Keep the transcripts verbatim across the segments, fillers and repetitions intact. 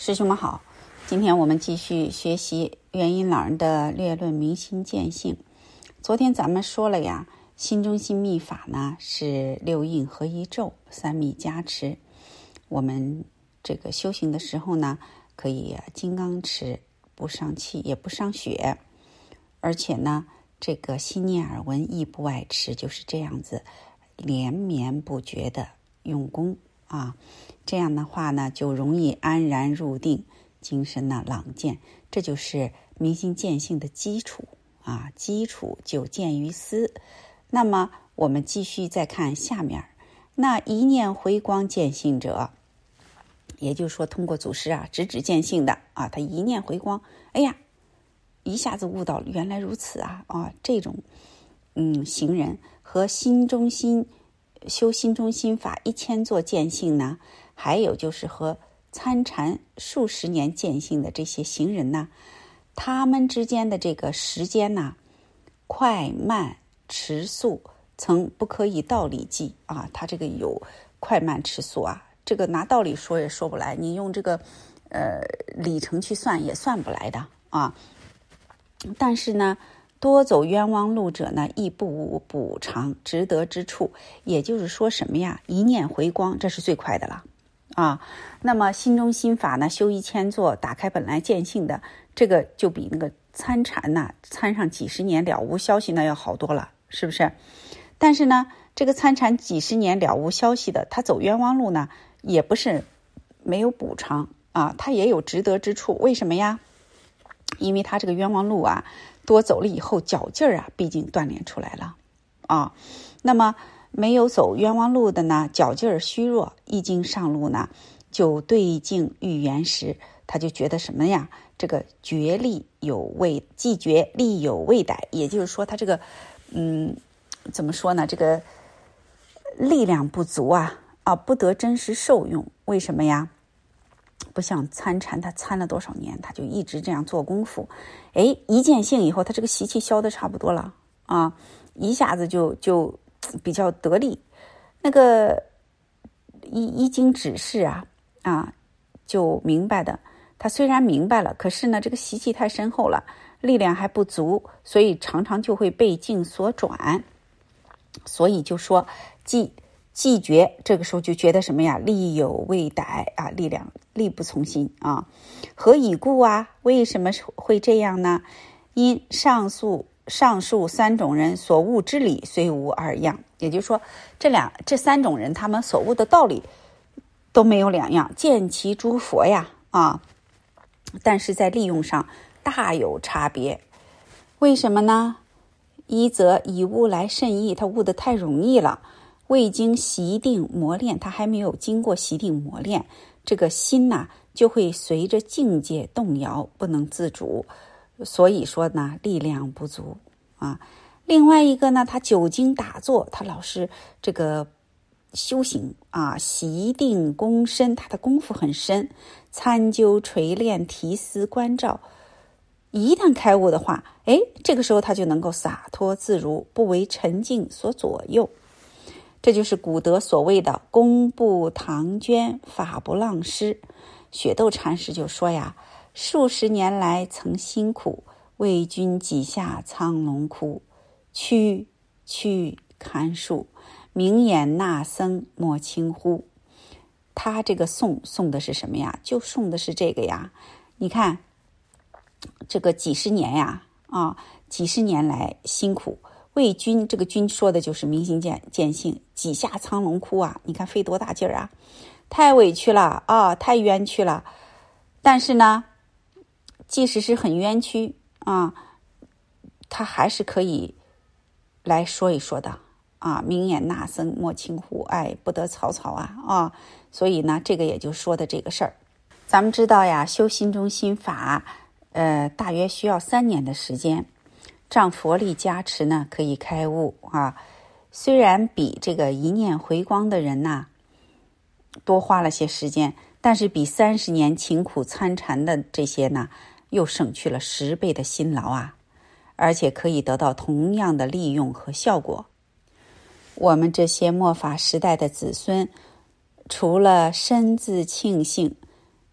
师兄们好，今天我们继续学习元音老人的略论明心见性。昨天咱们说了呀，心中心密法呢是六印合一咒，三密加持。我们这个修行的时候呢，可以金刚持，不伤气也不伤血，而且呢，这个心念耳闻意不外持，就是这样子连绵不绝的用功啊。这样的话呢，就容易安然入定，精神呢朗健，这就是明心见性的基础啊。基础就见于思。那么我们继续再看下面，那一念回光见性者，也就是说通过祖师啊直指见性的啊，他一念回光，哎呀，一下子悟到原来如此啊啊，这种嗯行人和心中心修心中心法一千座见性呢，还有就是和参禅数十年见性的这些行人呢，他们之间的这个时间呢，快慢迟速曾不可以道理计啊，他这个有快慢迟速啊，这个拿道理说也说不来，你用这个呃里程去算也算不来的啊。但是呢，多走冤枉路者呢，亦不无补偿值得之处。也就是说什么呀？一念回光，这是最快的了啊。那么心中心法呢，修一千座，打开本来见性的，这个就比那个参禅呐，参上几十年了无消息呢要好多了，是不是？但是呢，这个参禅几十年了无消息的，他走冤枉路呢，也不是没有补偿啊，他也有值得之处。为什么呀？因为他这个冤枉路啊，多走了以后，脚劲儿啊，毕竟锻炼出来了啊。那么没有走冤枉路的呢，脚劲儿虚弱，一经上路呢，就对境遇缘时，他就觉得什么呀？这个觉力有未，既觉力有未逮，也就是说，他这个嗯，怎么说呢？这个力量不足啊啊，不得真实受用。为什么呀？不像参禅，他参了多少年，他就一直这样做功夫。哎，一见性以后，他这个习气消得差不多了啊，一下子就就比较得力。那个一一经指示啊啊，就明白的。他虽然明白了，可是呢，这个习气太深厚了，力量还不足，所以常常就会被境所转。所以就说既既觉，这个时候就觉得什么呀？力有未逮啊，力量力不从心啊。何以故啊？为什么会这样呢？因上述上述三种人所悟之理虽无二样，也就是说，这两这三种人他们所悟的道理都没有两样，见其诸佛呀啊，但是在利用上大有差别。为什么呢？一则以悟来甚易，他悟得太容易了。未经习定磨练，他还没有经过习定磨练，这个心呐、啊、就会随着境界动摇，不能自主，所以说呢，力量不足啊。另外一个呢，他久经打坐，他老是这个修行啊，习定功深，他的功夫很深，参究锤炼提思关照，一旦开悟的话，哎，这个时候他就能够洒脱自如，不为沉静所左右。这就是古德所谓的功不唐捐，法不浪施。雪窦禅师就说呀，数十年来曾辛苦，为君几下苍龙窟，区区堪数，明眼那僧莫轻忽。他这个颂颂的是什么呀？就颂的是这个呀。你看这个几十年呀啊，几十年来辛苦，为君，这个君说的就是明心见见性，几下苍龙窟啊，你看费多大劲儿啊，太委屈了啊，太冤屈了。但是呢，即使是很冤屈啊，他还是可以来说一说的啊。明眼那僧莫轻忽，哎，不得草草啊啊。所以呢，这个也就说的这个事儿。咱们知道呀，修心中心法，呃，大约需要三年的时间。仗佛力加持呢，可以开悟啊。虽然比这个一念回光的人呐多花了些时间，但是比三十年勤苦参禅的这些呢，又省去了十倍的辛劳啊，而且可以得到同样的利用和效果。我们这些末法时代的子孙，除了深自庆幸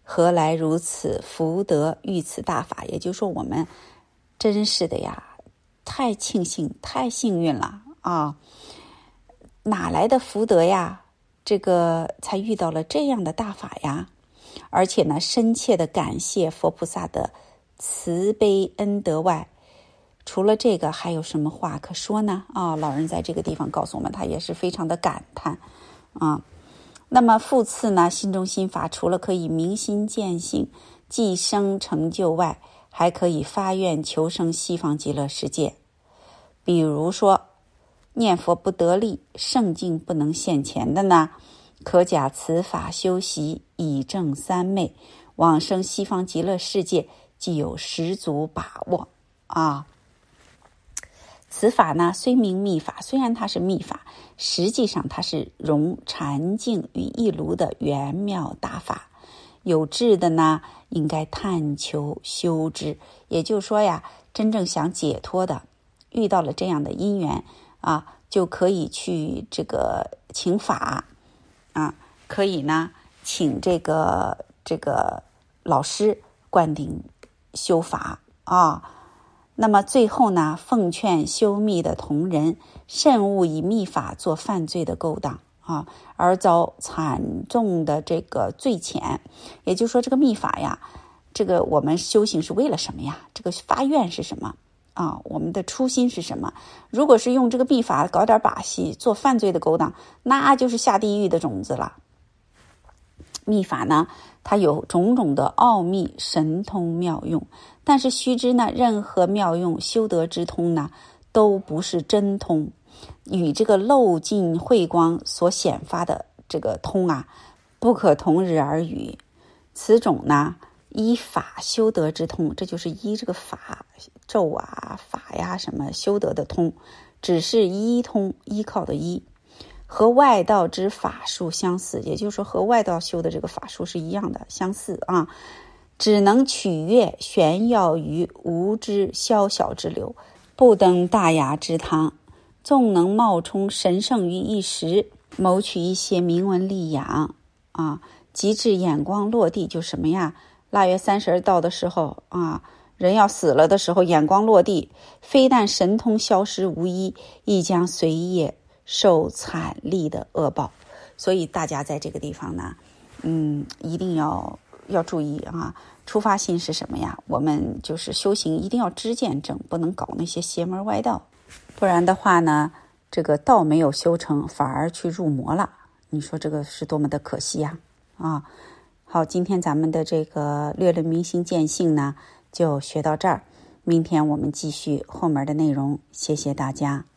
何来如此福德遇此大法？也就是说，我们真是的呀，太庆幸，太幸运了啊！哪来的福德呀？这个才遇到了这样的大法呀！而且呢，深切的感谢佛菩萨的慈悲恩德外，除了这个还有什么话可说呢？啊，老人在这个地方告诉我们，他也是非常的感叹啊。那么复次呢，心中心法除了可以明心见性、即生成就外，还可以发愿求生西方极乐世界。比如说，念佛不得力、圣境不能现前的呢，可假此法修习，以证三昧，往生西方极乐世界，即有十足把握啊。此法呢，虽名密法，虽然它是密法，实际上它是融禅境于一炉的圆妙大法。有志的呢，应该探求修之。也就是说呀，真正想解脱的，遇到了这样的因缘啊，就可以去这个请法啊，可以呢请这个这个老师灌顶修法啊。那么最后呢，奉劝修密的同仁，慎勿以密法做犯罪的勾当啊，而遭惨重的这个罪谴。也就是说，这个密法呀，这个我们修行是为了什么呀？这个发愿是什么啊？我们的初心是什么？如果是用这个密法搞点把戏，做犯罪的勾当，那就是下地狱的种子了。密法呢，它有种种的奥秘神通妙用，但是须知呢，任何妙用修得之通呢，都不是真通，与这个漏尽慧光所显发的这个通啊，不可同日而语。此种呢，依法修得之通，这就是依这个法咒啊、法呀什么修得的通，只是依通，依靠的依。和外道之法术相似，也就是说和外道修的这个法术是一样的，相似啊。只能取悦炫耀于无知宵小之流，不登大雅之堂，纵能冒充神圣于一时，谋取一些名闻利养啊，及至眼光落地，就什么呀？腊月三十到的时候啊，人要死了的时候，眼光落地，非但神通消失无疑，亦将随业受惨厉的恶报。所以大家在这个地方呢，嗯，一定要要注意啊！出发心是什么呀？我们就是修行一定要知见正，不能搞那些邪门歪道，不然的话呢，这个道没有修成，反而去入魔了。你说这个是多么的可惜呀！啊，好，今天咱们的这个略论明心见性呢，就学到这儿。明天我们继续后面的内容，谢谢大家。